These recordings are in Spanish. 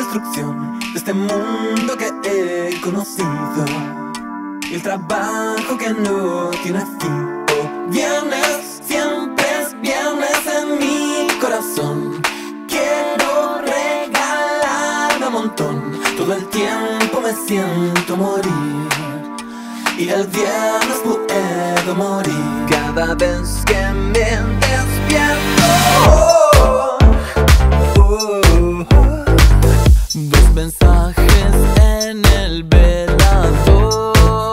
destrucción de este mundo que he conocido y el trabajo que no tiene fin. Oh, viernes, siempre es viernes en mi corazón. Quiero regalarme un montón. Todo el tiempo me siento morir y el viernes puedo morir cada vez que me despierto. Dos mensajes en el velador.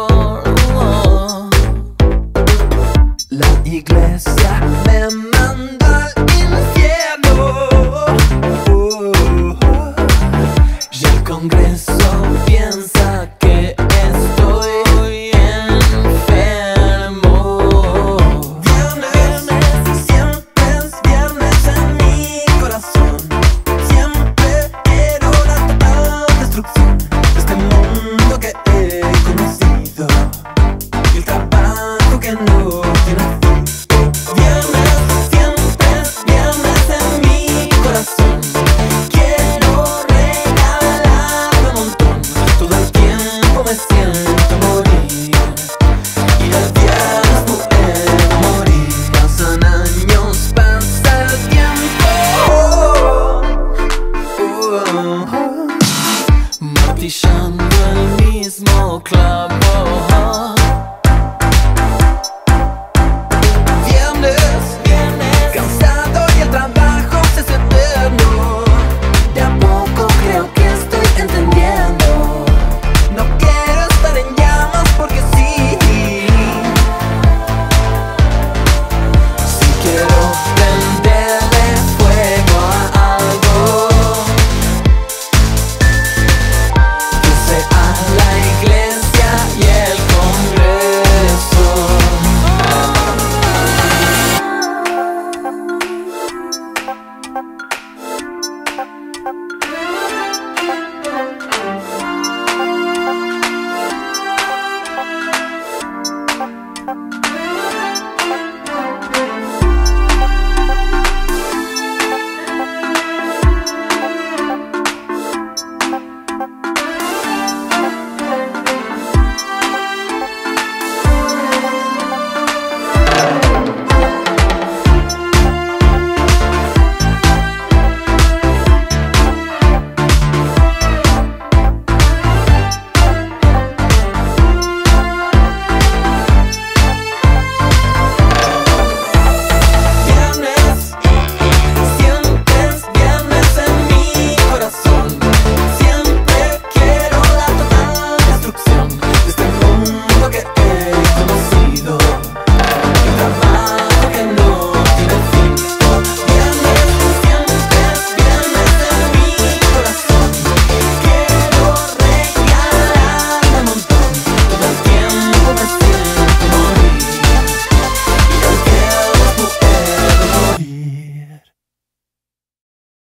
La iglesia me manda al infierno. Y el Congreso piensa que estoy enfermo. Viernes, siempre es viernes en mi corazón. Siempre quiero la total destrucción de este mundo que he conocido y el trabajo que no tiene fin. Viernes, siempre es viernes en mi corazón. Quiero regalarme un montón. Todo el tiempo me siento morir y el viernes puedo morir. Pasan años, pasa el tiempo, martillando el mismo clavo.